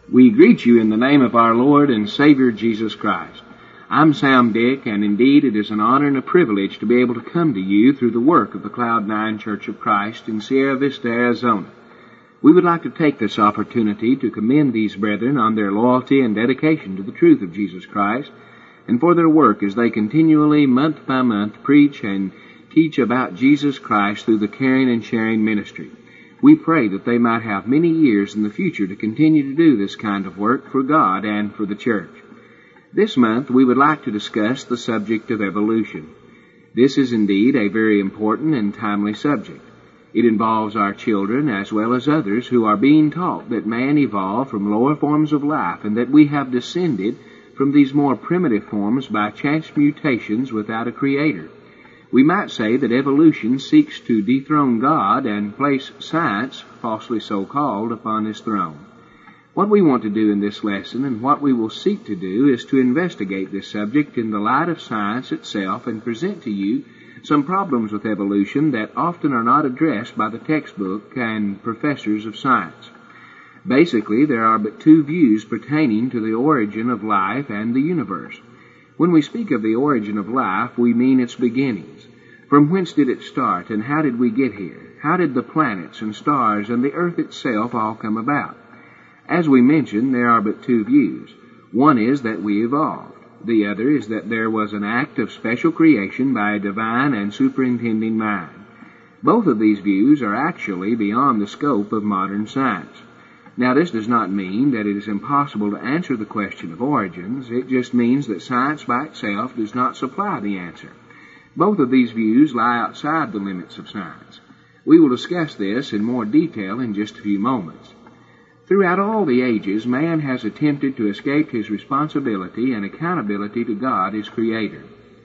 We greet you in the name of our Lord and Savior Jesus Christ. I'm Sam Dick, and indeed it is an honor and a privilege to be able to come to you through the work of the Cloud9 Church of Christ in Sierra Vista, Arizona. We would like to take this opportunity to commend these brethren on their loyalty and dedication to the truth of Jesus Christ, and for their work as they continually, month by month, preach and teach about Jesus Christ through the caring and sharing ministry. We pray that they might have many years in the future to continue to do this kind of work for God and for the church. This month we would like to discuss the subject of evolution. This is indeed a very important and timely subject. It involves our children as well as others who are being taught that man evolved from lower forms of life and that we have descended from these more primitive forms by chance mutations without a creator. We might say that evolution seeks to dethrone God and place science, falsely so called, upon his throne. What we want to do in this lesson and what we will seek to do is to investigate this subject in the light of science itself and present to you some problems with evolution that often are not addressed by the textbook and professors of science. Basically, there are but two views pertaining to the origin of life and the universe. When we speak of the origin of life, we mean its beginnings. From whence did it start, and how did we get here? How did the planets and stars and the earth itself all come about? As we mentioned, there are but two views. One is that we evolved. The other is that there was an act of special creation by a divine and superintending mind. Both of these views are actually beyond the scope of modern science. Now, this does not mean that it is impossible to answer the question of origins. It just means that science by itself does not supply the answer. Both of these views lie outside the limits of science. We will discuss this in more detail in just a few moments. Throughout all the ages, man has attempted to escape his responsibility and accountability to God, his Creator.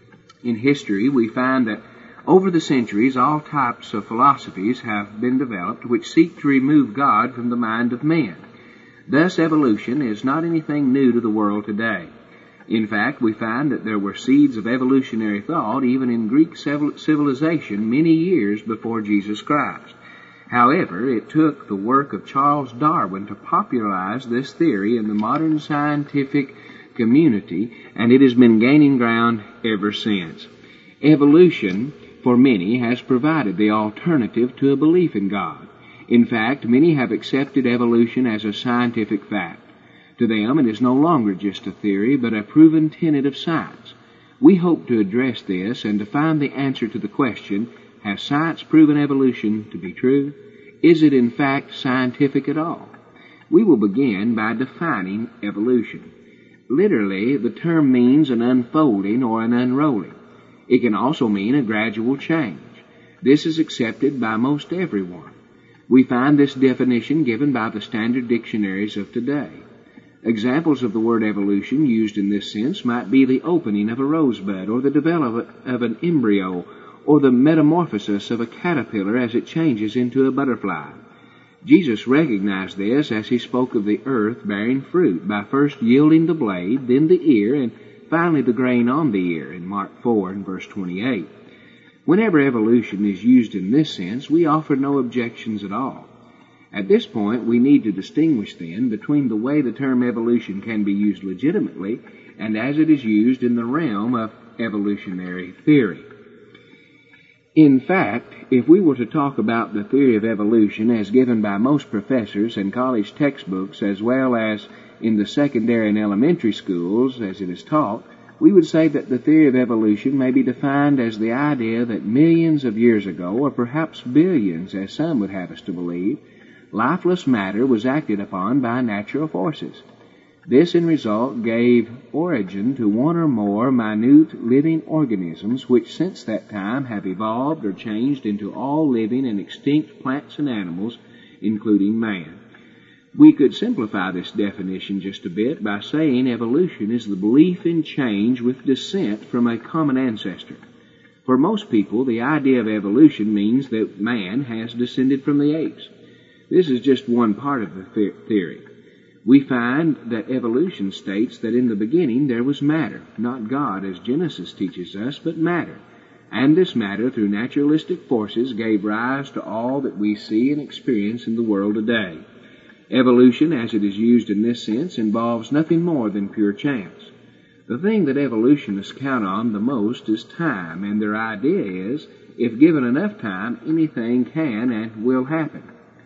In history, we find that over the centuries, all types of philosophies have been developed which seek to remove God from the mind of men. Thus, evolution is not anything new to the world today. In fact, we find that there were seeds of evolutionary thought even in Greek civilization many years before Jesus Christ. However, it took the work of Charles Darwin to popularize this theory in the modern scientific community, and it has been gaining ground ever since. Evolution, for many, has provided the alternative to a belief in God. In fact, many have accepted evolution as a scientific fact. To them, it is no longer just a theory, but a proven tenet of science. We hope to address this and to find the answer to the question, has science proven evolution to be true? Is it in fact scientific at all? We will begin by defining evolution. Literally, the term means an unfolding or an unrolling. It can also mean a gradual change. This is accepted by most everyone. We find this definition given by the standard dictionaries of today. Examples of the word evolution used in this sense might be the opening of a rosebud, or the development of an embryo, or the metamorphosis of a caterpillar as it changes into a butterfly. Jesus recognized this as he spoke of the earth bearing fruit by first yielding the blade, then the ear, and finally the grain on the ear in Mark 4 and verse 28. Whenever evolution is used in this sense, we offer no objections at all. At this point, we need to distinguish then between the way the term evolution can be used legitimately and as it is used in the realm of evolutionary theory. In fact, if we were to talk about the theory of evolution as given by most professors and college textbooks, as well as in the secondary and elementary schools as it is taught, we would say that the theory of evolution may be defined as the idea that millions of years ago, or perhaps billions, as some would have us to believe, lifeless matter was acted upon by natural forces. This, in result, gave origin to one or more minute living organisms which since that time have evolved or changed into all living and extinct plants and animals, including man. We could simplify this definition just a bit by saying evolution is the belief in change with descent from a common ancestor. For most people, the idea of evolution means that man has descended from the apes. This is just one part of the theory. We find that evolution states that in the beginning there was matter, not God as Genesis teaches us, but matter. And this matter, through naturalistic forces, gave rise to all that we see and experience in the world today. Evolution, as it is used in this sense, involves nothing more than pure chance. The thing that evolutionists count on the most is time, and their idea is, if given enough time, anything can and will happen.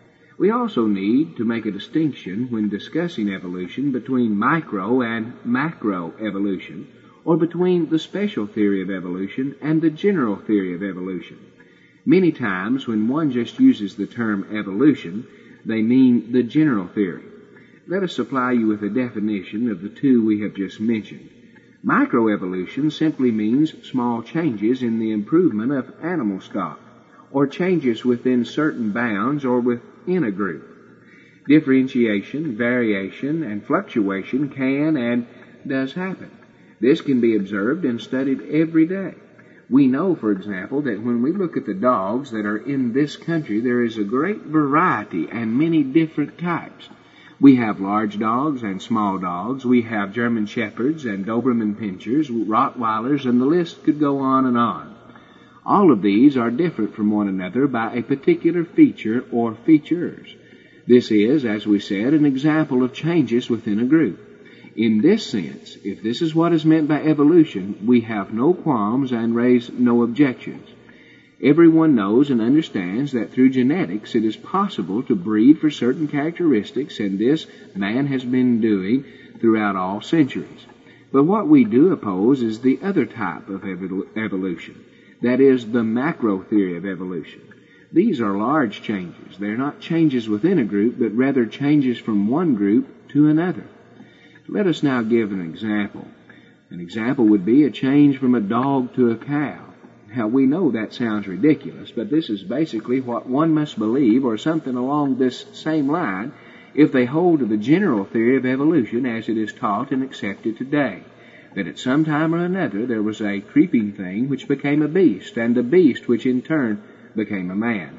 We also need to make a distinction when discussing evolution between micro and macro evolution, or between the special theory of evolution and the general theory of evolution. Many times when one just uses the term evolution, they mean the general theory. Let us supply you with a definition of the two we have just mentioned. Microevolution simply means small changes in the improvement of animal stock, or changes within certain bounds or within a group. Differentiation, variation, and fluctuation can and does happen. This can be observed and studied every day. We know, for example, that when we look at the dogs that are in this country, there is a great variety and many different types. We have large dogs and small dogs. We have German Shepherds and Doberman Pinschers, Rottweilers, and the list could go on and on. All of these are different from one another by a particular feature or features. This is, as we said, an example of changes within a group. In this sense, if this is what is meant by evolution, we have no qualms and raise no objections. Everyone knows and understands that through genetics it is possible to breed for certain characteristics, and this man has been doing throughout all centuries. But what we do oppose is the other type of evolution, that is, the macro theory of evolution. These are large changes. They're not changes within a group, but rather changes from one group to another. Let us now give an example. An example would be a change from a dog to a cow. Now, we know that sounds ridiculous, but this is basically what one must believe, or something along this same line, if they hold to the general theory of evolution as it is taught and accepted today, that at some time or another there was a creeping thing which became a beast, and the beast which in turn became a man.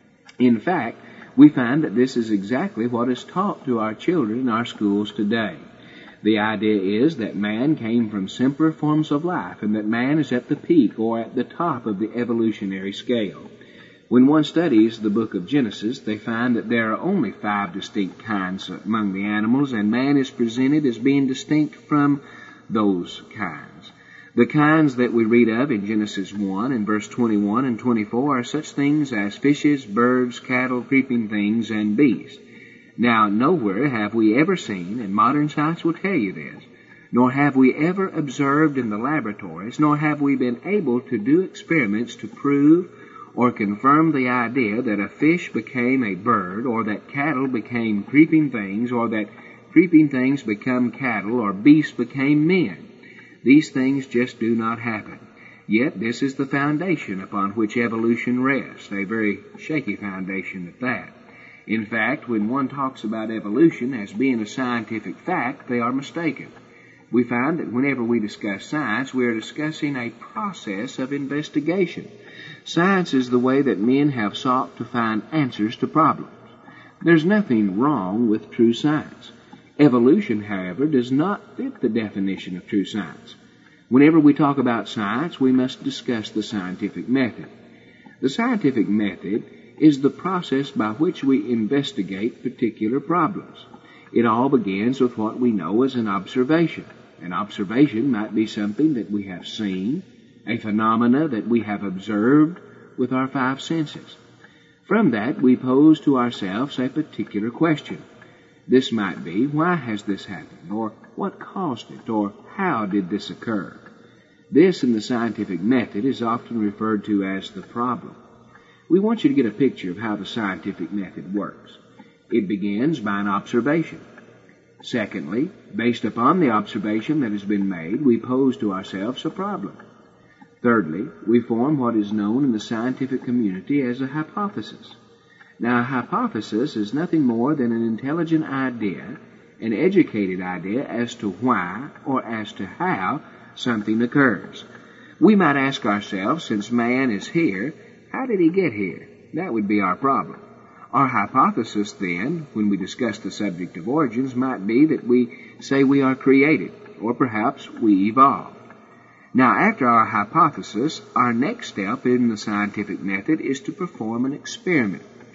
In fact, we find that this is exactly what is taught to our children in our schools today. The idea is that man came from simpler forms of life, and that man is at the peak or at the top of the evolutionary scale. When one studies the book of Genesis, they find that there are only 5 distinct kinds among the animals, and man is presented as being distinct from those kinds. The kinds that we read of in Genesis 1 and verse 21 and 24 are such things as fishes, birds, cattle, creeping things, and beasts. Now, nowhere have we ever seen, and modern science will tell you this, nor have we ever observed in the laboratories, nor have we been able to do experiments to prove or confirm the idea that a fish became a bird, or that cattle became creeping things, or that creeping things become cattle, or beasts became men. These things just do not happen. Yet this is the foundation upon which evolution rests, a very shaky foundation at that. In fact, when one talks about evolution as being a scientific fact, they are mistaken. We find that whenever we discuss science, we are discussing a process of investigation. Science is the way that men have sought to find answers to problems. There's nothing wrong with true science. Evolution, however, does not fit the definition of true science. Whenever we talk about science, we must discuss the scientific method. The scientific method is the process by which we investigate particular problems. It all begins with what we know as an observation. An observation might be something that we have seen, a phenomena that we have observed with our 5 senses. From that, we pose to ourselves a particular question. This might be, why has this happened? Or what caused it? Or how did this occur? This, in the scientific method, is often referred to as the problem. We want you to get a picture of how the scientific method works. It begins by an observation. Secondly, based upon the observation that has been made, we pose to ourselves a problem. Thirdly, we form what is known in the scientific community as a hypothesis. Now, a hypothesis is nothing more than an intelligent idea, an educated idea as to why or as to how something occurs. We might ask ourselves, since man is here, how did he get here? That would be our problem. Our hypothesis then, when we discuss the subject of origins, might be that we say we are created, or perhaps we evolved. Now, after our hypothesis, our next step in the scientific method is to perform an experiment.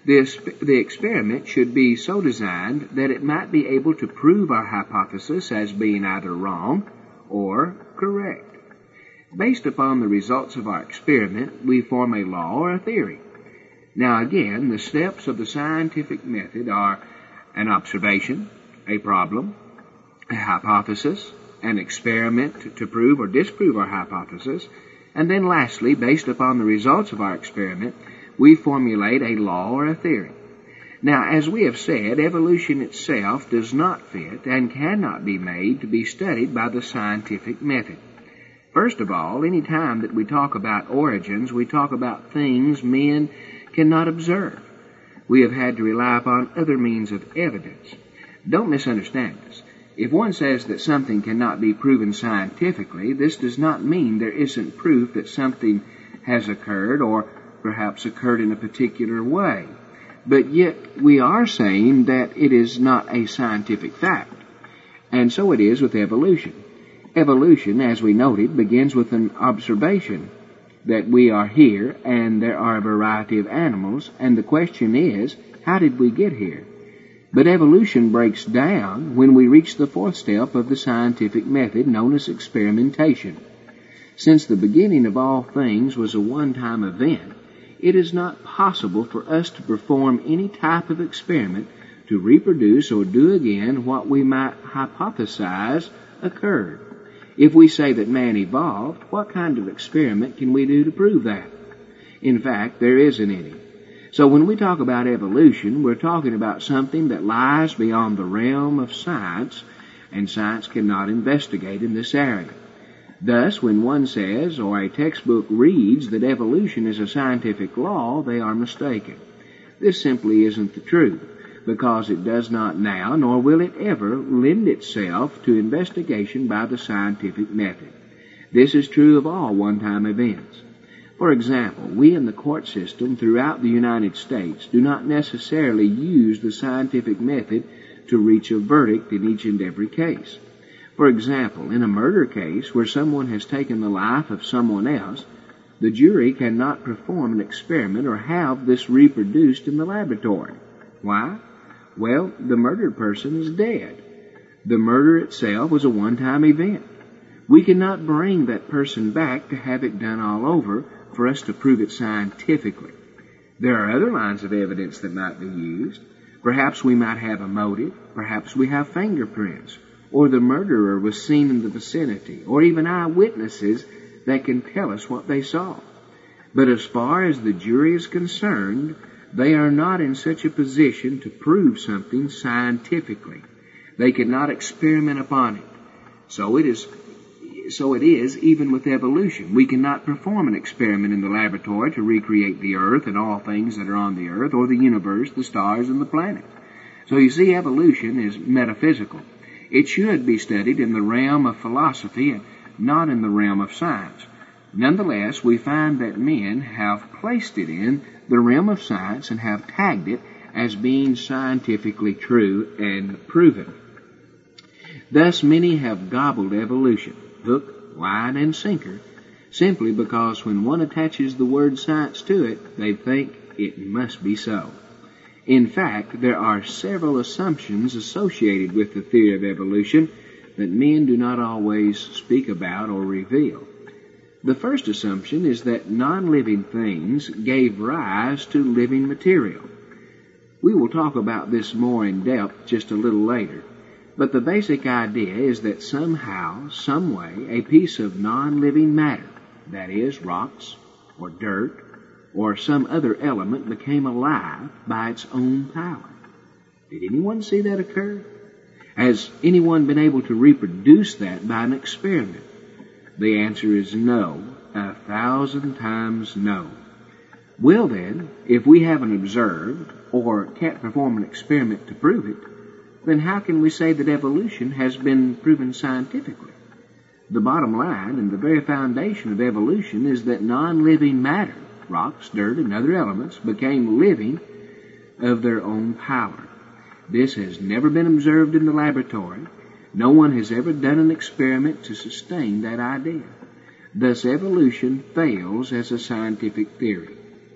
The experiment should be so designed that it might be able to prove our hypothesis as being either wrong or correct. Based upon the results of our experiment, we form a law or a theory. Now again, the steps of the scientific method are an observation, a problem, a hypothesis, an experiment to prove or disprove our hypothesis, and then lastly, based upon the results of our experiment, we formulate a law or a theory. Now, as we have said, evolution itself does not fit and cannot be made to be studied by the scientific method. First of all, any time that we talk about origins, we talk about things men cannot observe. We have had to rely upon other means of evidence. Don't misunderstand us. If one says that something cannot be proven scientifically, this does not mean there isn't proof that something has occurred or perhaps occurred in a particular way. But yet we are saying that it is not a scientific fact. And so it is with evolution. Evolution, as we noted, begins with an observation that we are here and there are a variety of animals, and the question is, how did we get here? But evolution breaks down when we reach the fourth step of the scientific method known as experimentation. Since the beginning of all things was a one-time event, it is not possible for us to perform any type of experiment to reproduce or do again what we might hypothesize occurred. If we say that man evolved, what kind of experiment can we do to prove that? In fact, there isn't any. So when we talk about evolution, we're talking about something that lies beyond the realm of science, and science cannot investigate in this area. Thus, when one says, or a textbook reads, that evolution is a scientific law, they are mistaken. This simply isn't the truth, because it does not now, nor will it ever, lend itself to investigation by the scientific method. This is true of all one-time events. For example, we in the court system throughout the United States do not necessarily use the scientific method to reach a verdict in each and every case. For example, in a murder case where someone has taken the life of someone else, the jury cannot perform an experiment or have this reproduced in the laboratory. Why? Well, the murdered person is dead. The murder itself was a one-time event. We cannot bring that person back to have it done all over for us to prove it scientifically. There are other lines of evidence that might be used. Perhaps we might have a motive. Perhaps we have fingerprints. Or the murderer was seen in the vicinity. Or even eyewitnesses that can tell us what they saw. But as far as the jury is concerned, they are not in such a position to prove something scientifically. They cannot experiment upon it. So it is even with evolution. We cannot perform an experiment in the laboratory to recreate the earth and all things that are on the earth, or the universe, the stars, and the planets. So you see, evolution is metaphysical. It should be studied in the realm of philosophy and not in the realm of science. Nonetheless, we find that men have placed it in the realm of science and have tagged it as being scientifically true and proven. Thus, many have gobbled evolution, hook, line, and sinker, simply because when one attaches the word science to it, they think it must be so. In fact, there are several assumptions associated with the theory of evolution that men do not always speak about or reveal. The first assumption is that non-living things gave rise to living material. We will talk about this more in depth just a little later, but the basic idea is that somehow, some way, a piece of non-living matter, that is, rocks or dirt or some other element, became alive by its own power. Did anyone see that occur? Has anyone been able to reproduce that by an experiment? The answer is no, 1,000 times no. Well then, if we haven't observed or can't perform an experiment to prove it, then how can we say that evolution has been proven scientifically? The bottom line and the very foundation of evolution is that non-living matter, rocks, dirt, and other elements, became living of their own power. This has never been observed in the laboratory. No one has ever done an experiment to sustain that idea. Thus, evolution fails as a scientific theory.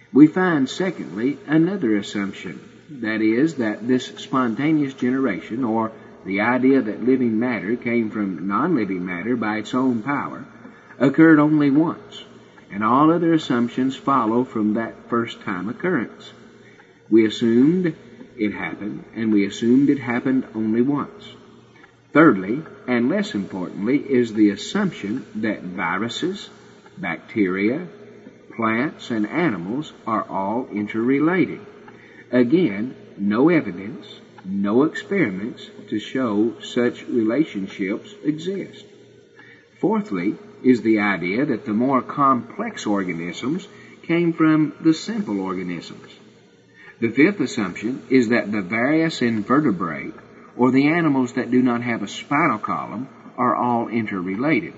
We find, secondly, another assumption. That is, that this spontaneous generation, or the idea that living matter came from non-living matter by its own power, occurred only once, and all other assumptions follow from that first-time occurrence. We assumed it happened, and we assumed it happened only once. Thirdly, and less importantly, is the assumption that viruses, bacteria, plants, and animals are all interrelated. Again, no evidence, no experiments to show such relationships exist. Fourthly, is the idea that the more complex organisms came from the simple organisms. The fifth assumption is that the various invertebrate, or the animals that do not have a spinal column, are all interrelated.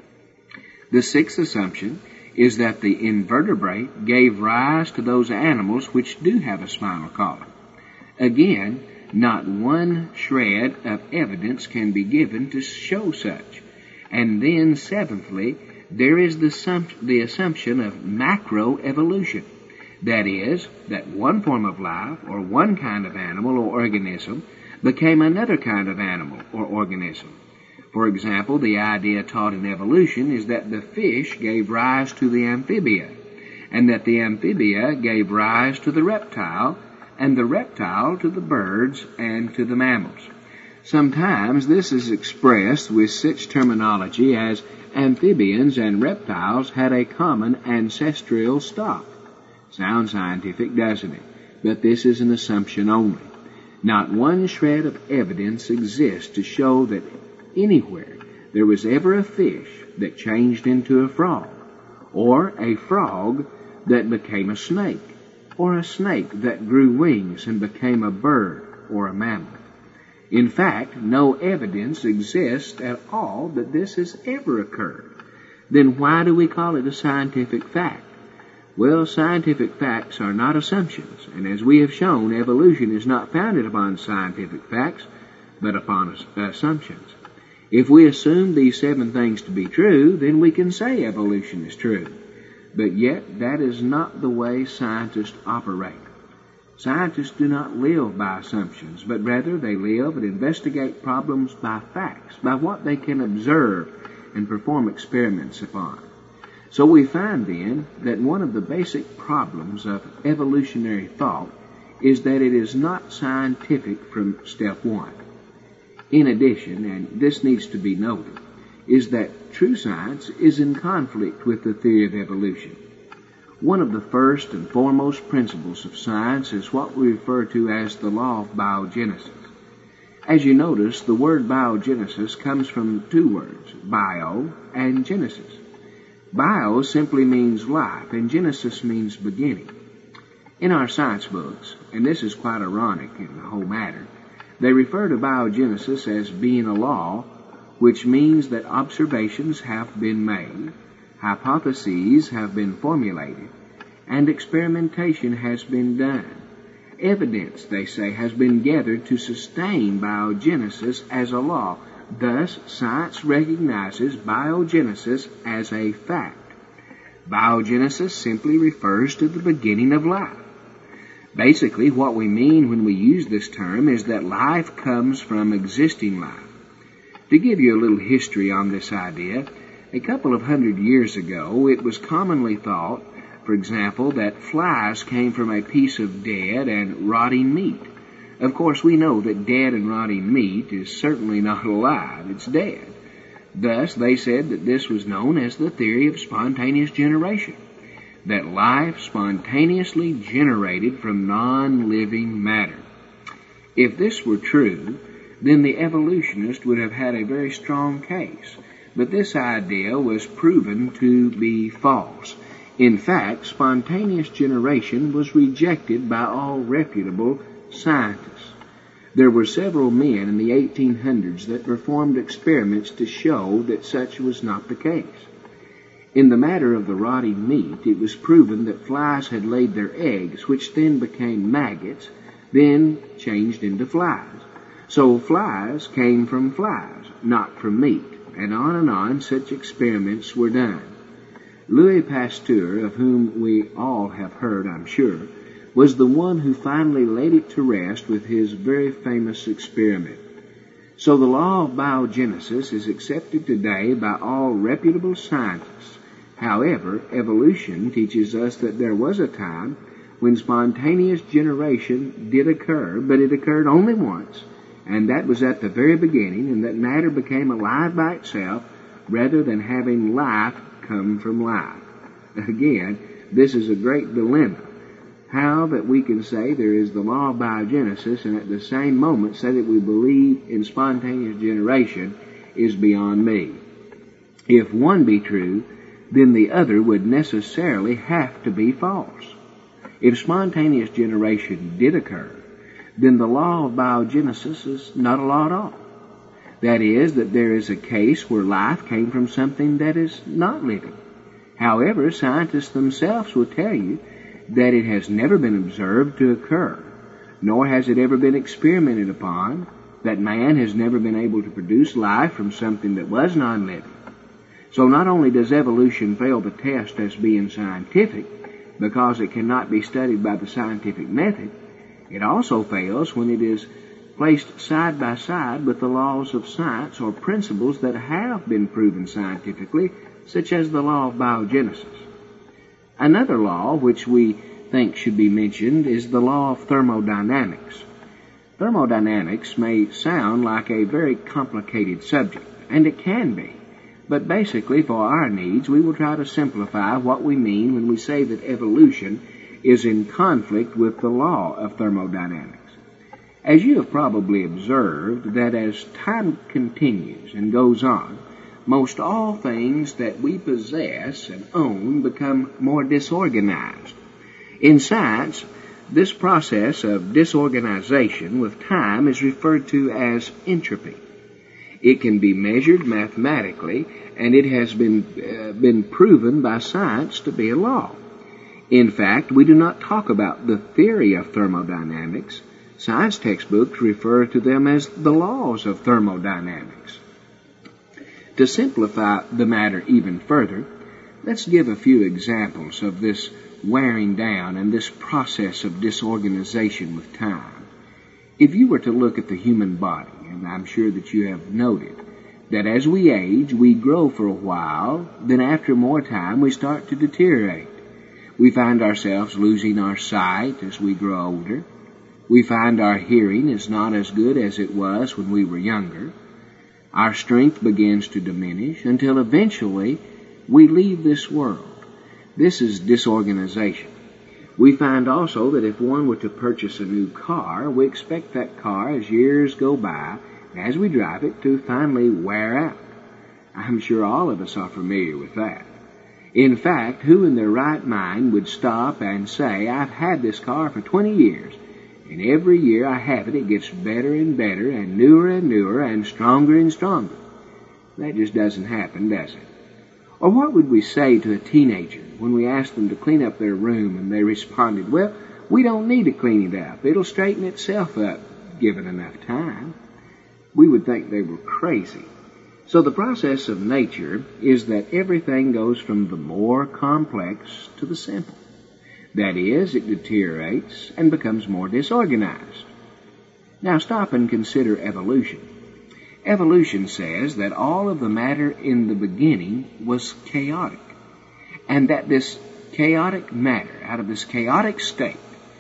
The sixth assumption is that the invertebrate gave rise to those animals which do have a spinal column. Again, not one shred of evidence can be given to show such. And then, seventhly, there is the assumption of macroevolution. That is, that one form of life, or one kind of animal or organism, became another kind of animal or organism. For example, the idea taught in evolution is that the fish gave rise to the amphibia, and that the amphibia gave rise to the reptile, and the reptile to the birds and to the mammals. Sometimes this is expressed with such terminology as amphibians and reptiles had a common ancestral stock. Sounds scientific, doesn't it? But this is an assumption only. Not one shred of evidence exists to show that anywhere there was ever a fish that changed into a frog, or a frog that became a snake, or a snake that grew wings and became a bird or a mammal. In fact, no evidence exists at all that this has ever occurred. Then why do we call it a scientific fact? Well, scientific facts are not assumptions, and as we have shown, evolution is not founded upon scientific facts, but upon assumptions. If we assume these 7 things to be true, then we can say evolution is true. But yet, that is not the way scientists operate. Scientists do not live by assumptions, but rather they live and investigate problems by facts, by what they can observe and perform experiments upon. So we find then that one of the basic problems of evolutionary thought is that it is not scientific from step 1. In addition, and this needs to be noted, is that true science is in conflict with the theory of evolution. One of the first and foremost principles of science is what we refer to as the law of biogenesis. As you notice, the word biogenesis comes from 2 words, bio and genesis. Bio simply means life, and genesis means beginning. In our science books, and this is quite ironic in the whole matter, they refer to biogenesis as being a law, which means that observations have been made, hypotheses have been formulated, and experimentation has been done. Evidence, they say, has been gathered to sustain biogenesis as a law. Thus, science recognizes biogenesis as a fact. Biogenesis simply refers to the beginning of life. Basically, what we mean when we use this term is that life comes from existing life. To give you a little history on this idea, a couple of 100 years ago, it was commonly thought, for example, that flies came from a piece of dead and rotting meat. Of course, we know that dead and rotting meat is certainly not alive, it's dead. Thus, they said that this was known as the theory of spontaneous generation, that life spontaneously generated from non-living matter. If this were true, then the evolutionist would have had a very strong case, but this idea was proven to be false. In fact, spontaneous generation was rejected by all reputable scientists. There were several men in the 1800s that performed experiments to show that such was not the case. In the matter of the rotting meat, it was proven that flies had laid their eggs, which then became maggots, then changed into flies. So flies came from flies, not from meat, and on such experiments were done. Louis Pasteur, of whom we all have heard, I'm sure, was the one who finally laid it to rest with his very famous experiment. So the law of biogenesis is accepted today by all reputable scientists. However, evolution teaches us that there was a time when spontaneous generation did occur, but it occurred only once, and that was at the very beginning, and that matter became alive by itself rather than having life come from life. Again, this is a great dilemma. How that we can say there is the law of biogenesis and at the same moment say that we believe in spontaneous generation is beyond me. If one be true, then the other would necessarily have to be false. If spontaneous generation did occur, then the law of biogenesis is not a law at all. That is, that there is a case where life came from something that is not living. However, scientists themselves will tell you that it has never been observed to occur, nor has it ever been experimented upon, that man has never been able to produce life from something that was non-living. So not only does evolution fail the test as being scientific, because it cannot be studied by the scientific method, it also fails when it is placed side by side with the laws of science or principles that have been proven scientifically, such as the law of biogenesis. Another law which we think should be mentioned is the law of thermodynamics. Thermodynamics may sound like a very complicated subject, and it can be. But basically, for our needs, we will try to simplify what we mean when we say that evolution is in conflict with the law of thermodynamics. As you have probably observed, that as time continues and goes on, most all things that we possess and own become more disorganized. In science, this process of disorganization with time is referred to as entropy. It can be measured mathematically, and it has been proven by science to be a law. In fact, we do not talk about the theory of thermodynamics. Science textbooks refer to them as the laws of thermodynamics. To simplify the matter even further, let's give a few examples of this wearing down and this process of disorganization with time. If you were to look at the human body, and I'm sure that you have noted, that as we age, we grow for a while, then after more time we start to deteriorate. We find ourselves losing our sight as we grow older. We find our hearing is not as good as it was when we were younger. Our strength begins to diminish until eventually we leave this world. This is disorganization. We find also that if one were to purchase a new car, we expect that car, as years go by, as we drive it, to finally wear out. I'm sure all of us are familiar with that. In fact, who in their right mind would stop and say, I've had this car for 20 years, and every year I have it, it gets better and better, and newer and stronger and stronger. That just doesn't happen, does it? Or what would we say to a teenager when we asked them to clean up their room and they responded, well, we don't need to clean it up. It'll straighten itself up, given enough time. We would think they were crazy. So the process of nature is that everything goes from the more complex to the simple. That is, it deteriorates and becomes more disorganized. Now stop and consider evolution. Evolution says that all of the matter in the beginning was chaotic, and that this chaotic matter, out of this chaotic state,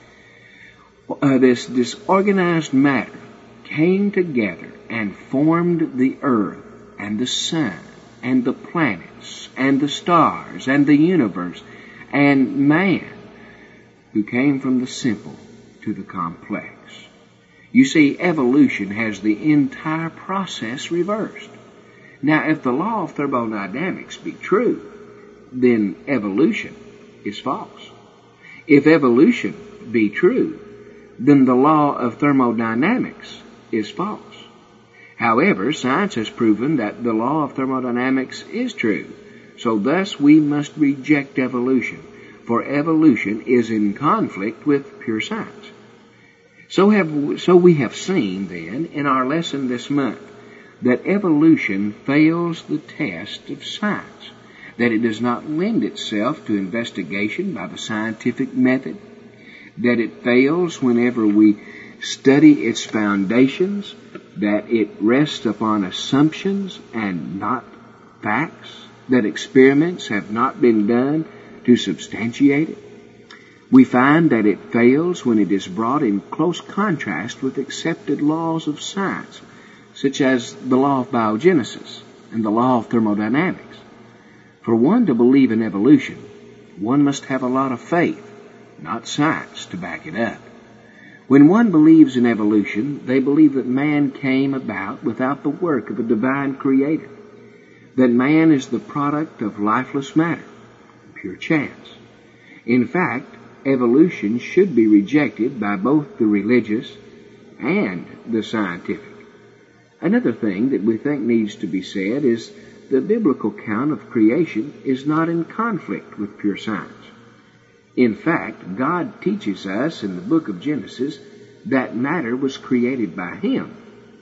this disorganized matter came together and formed the earth and the sun and the planets and the stars and the universe and man, who came from the simple to the complex. You see, evolution has the entire process reversed. Now, if the law of thermodynamics be true, then evolution is false. If evolution be true, then the law of thermodynamics is false. However, science has proven that the law of thermodynamics is true, so thus we must reject evolution, for evolution is in conflict with pure science. So we have seen, then, in our lesson this month, that evolution fails the test of science, that it does not lend itself to investigation by the scientific method, that it fails whenever we study its foundations, that it rests upon assumptions and not facts, that experiments have not been done to substantiate it. We find that it fails when it is brought in close contrast with accepted laws of science, such as the law of biogenesis and the law of thermodynamics. For one to believe in evolution, one must have a lot of faith, not science, to back it up. When one believes in evolution, they believe that man came about without the work of a divine creator, that man is the product of lifeless matter, pure chance. In fact, evolution should be rejected by both the religious and the scientific. Another thing that we think needs to be said is the biblical account of creation is not in conflict with pure science. In fact, God teaches us in the book of Genesis that matter was created by Him,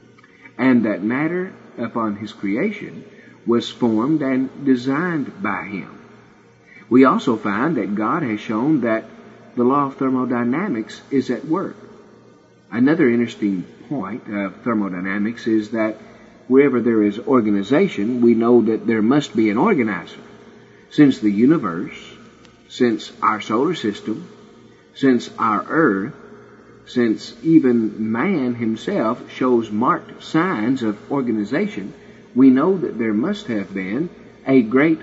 and that matter upon His creation was formed and designed by Him. We also find that God has shown that the law of thermodynamics is at work. Another interesting point of thermodynamics is that wherever there is organization, we know that there must be an organizer. Since the universe, since our solar system, since our earth, since even man himself shows marked signs of organization, we know that there must have been a great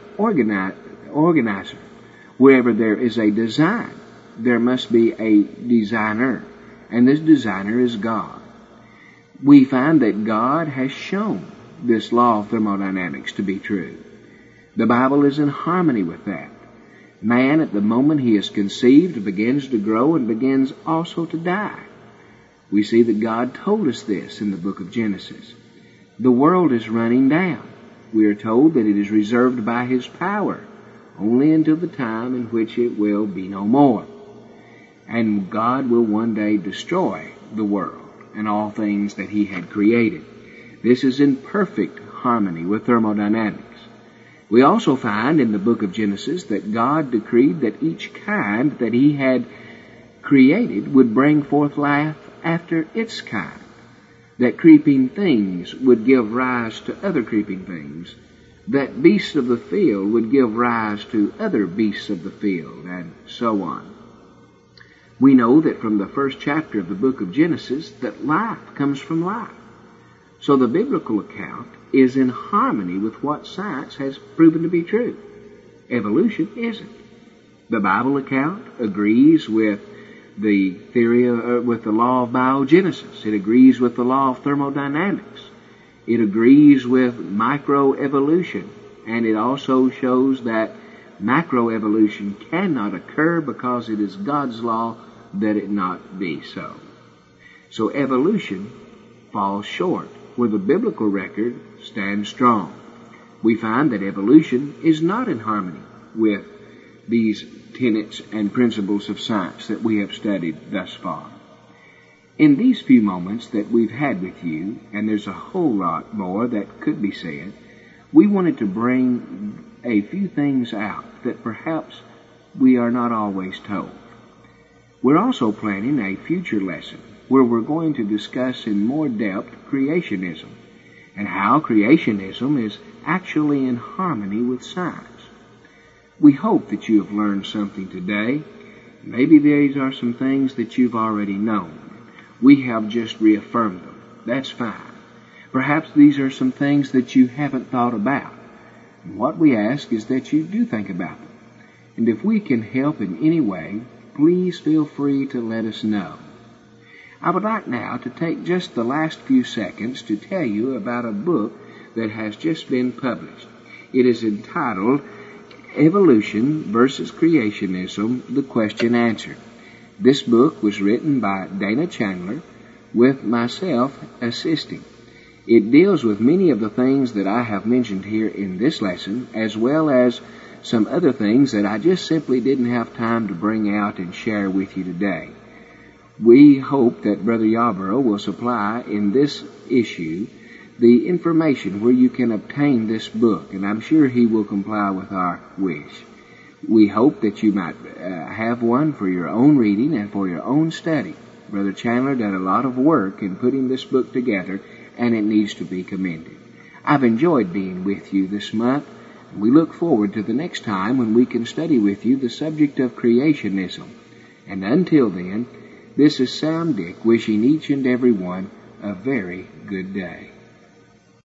organizer. Wherever there is a design, there must be a designer, and this designer is God. We find that God has shown this law of thermodynamics to be true. The Bible is in harmony with that. Man, at the moment he is conceived, begins to grow and begins also to die. We see that God told us this in the book of Genesis. The world is running down. We are told that it is reserved by His power only until the time in which it will be no more. And God will one day destroy the world and all things that He had created. This is in perfect harmony with thermodynamics. We also find in the book of Genesis that God decreed that each kind that He had created would bring forth life after its kind, that creeping things would give rise to other creeping things, that beasts of the field would give rise to other beasts of the field, and so on. We know that from the first chapter of the book of Genesis that life comes from life. So the biblical account is in harmony with what science has proven to be true. Evolution isn't. The Bible account agrees with the theory with the law of biogenesis. It agrees with the law of thermodynamics. It agrees with microevolution, and it also shows that macroevolution cannot occur because it is God's law that it not be so. So evolution falls short, where the biblical record stands strong. We find that evolution is not in harmony with these tenets and principles of science that we have studied thus far. In these few moments that we've had with you, and there's a whole lot more that could be said, we wanted to bring a few things out that perhaps we are not always told. We're also planning a future lesson where we're going to discuss in more depth creationism and how creationism is actually in harmony with science. We hope that you have learned something today. Maybe these are some things that you've already known. We have just reaffirmed them. That's fine. Perhaps these are some things that you haven't thought about. And what we ask is that you do think about them. And if we can help in any way, please feel free to let us know. I would like now to take just the last few seconds to tell you about a book that has just been published. It is entitled Evolution versus Creationism, The Question Answered. This book was written by Dana Chandler, with myself assisting. It deals with many of the things that I have mentioned here in this lesson, as well as some other things that I just simply didn't have time to bring out and share with you today. We hope that Brother Yarborough will supply in this issue the information where you can obtain this book, and I'm sure he will comply with our wish. We hope that you might have one for your own reading and for your own study. Brother Chandler did a lot of work in putting this book together, and it needs to be commended. I've enjoyed being with you this month. We look forward to the next time when we can study with you the subject of creationism. And until then, this is Sam Dick wishing each and every one a very good day.